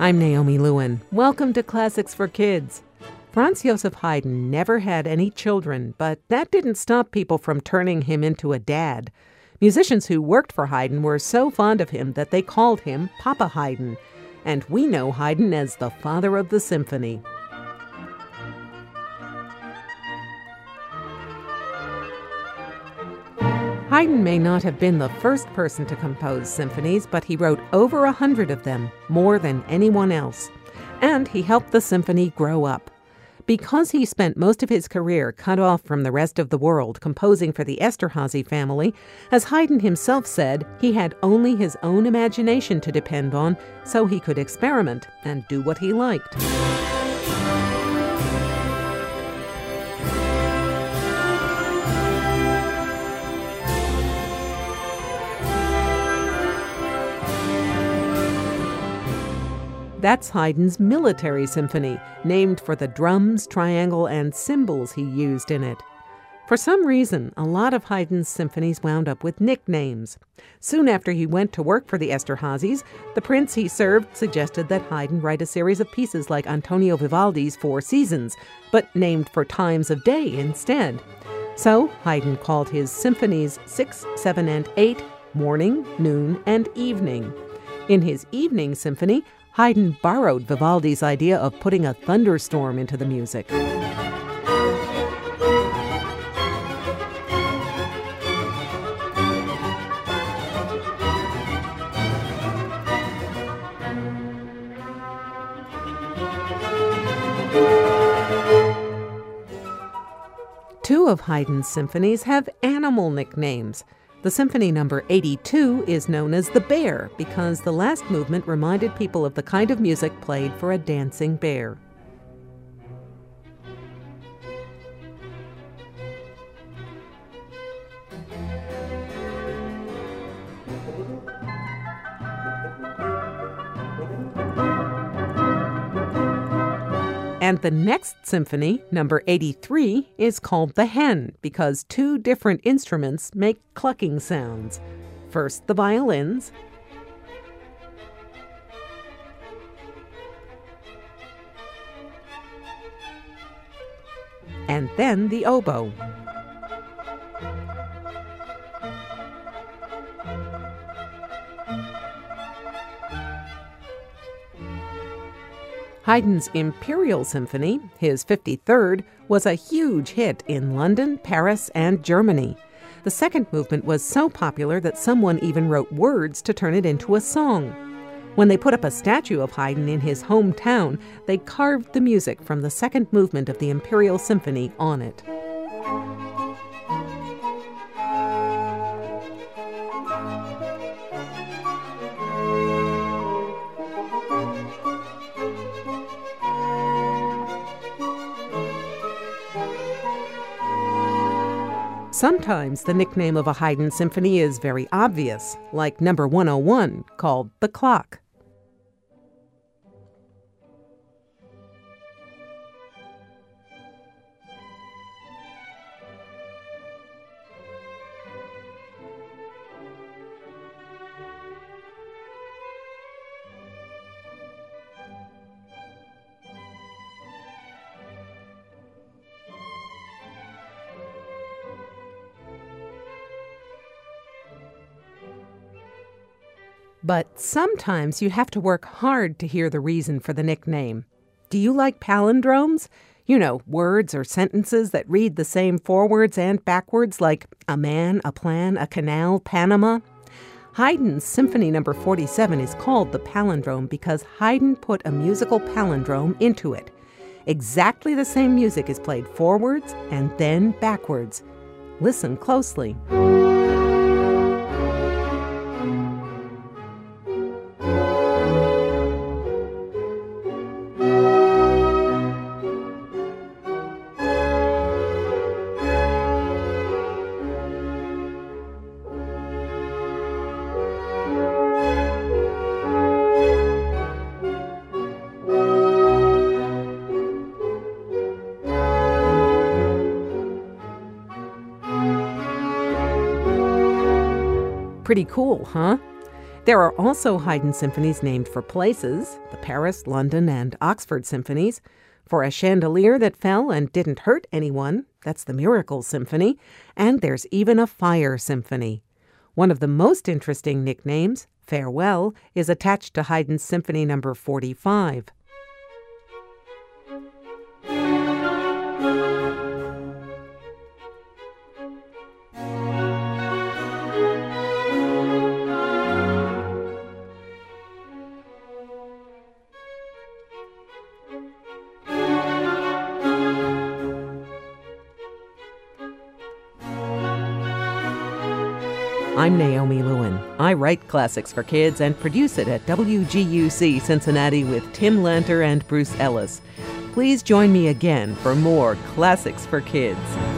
I'm Naomi Lewin. Welcome to Classics for Kids. Franz Joseph Haydn never had any children, but that didn't stop people from turning him into a dad. Musicians who worked for Haydn were so fond of him that they called him Papa Haydn, and we know Haydn as the father of the symphony. Haydn may not have been the first person to compose symphonies, but he wrote over 100 of them, more than anyone else. And he helped the symphony grow up. Because he spent most of his career cut off from the rest of the world composing for the Esterházy family, as Haydn himself said, he had only his own imagination to depend on, so he could experiment and do what he liked. That's Haydn's Military Symphony, named for the drums, triangle, and cymbals he used in it. For some reason, a lot of Haydn's symphonies wound up with nicknames. Soon after he went to work for the Esterházys, the prince he served suggested that Haydn write a series of pieces like Antonio Vivaldi's Four Seasons, but named for times of day instead. So Haydn called his symphonies 6, 7, and 8 morning, noon, and evening. In his Evening Symphony, Haydn borrowed Vivaldi's idea of putting a thunderstorm into the music. Two of Haydn's symphonies have animal nicknames. The Symphony No. 82 is known as the Bear because the last movement reminded people of the kind of music played for a dancing bear. And the next symphony, number 83, is called The Hen because two different instruments make clucking sounds. First the violins, and then the oboe. Haydn's Imperial Symphony, his 53rd, was a huge hit in London, Paris, and Germany. The second movement was so popular that someone even wrote words to turn it into a song. When they put up a statue of Haydn in his hometown, they carved the music from the second movement of the Imperial Symphony on it. Sometimes the nickname of a Haydn symphony is very obvious, like number 101, called The Clock. But sometimes you have to work hard to hear the reason for the nickname. Do you like palindromes? You know, words or sentences that read the same forwards and backwards, like a man, a plan, a canal, Panama. Haydn's Symphony No. 47 is called the Palindrome because Haydn put a musical palindrome into it. Exactly the same music is played forwards and then backwards. Listen closely. Pretty cool, huh? There are also Haydn symphonies named for places, the Paris, London, and Oxford symphonies. For a chandelier that fell and didn't hurt anyone, that's the Miracle Symphony. And there's even a fire symphony. One of the most interesting nicknames, Farewell, is attached to Haydn's Symphony No. 45. I'm Naomi Lewin. I write classics for kids and produce it at WGUC Cincinnati with Tim Lanter and Bruce Ellis. Please join me again for more Classics for Kids.